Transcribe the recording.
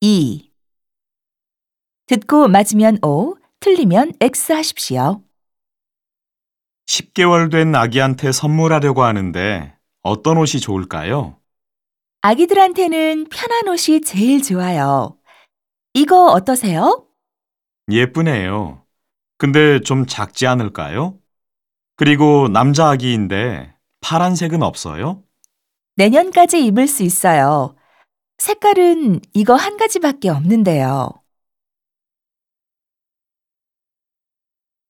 2. 듣고 맞으면 O, 틀리면 X 하십시오. 10개월 된 아기한테 선물하려고 하는데 어떤 옷이 좋을까요? 아기들한테는 편한 옷이 제일 좋아요. 이거 어떠세요? 예쁘네요. 근데 좀 작지 않을까요? 그리고 남자 아기인데 파란색은 없어요? 내년까지 입을 수 있어요. 색깔은 이거 한 가지밖에 없는데요.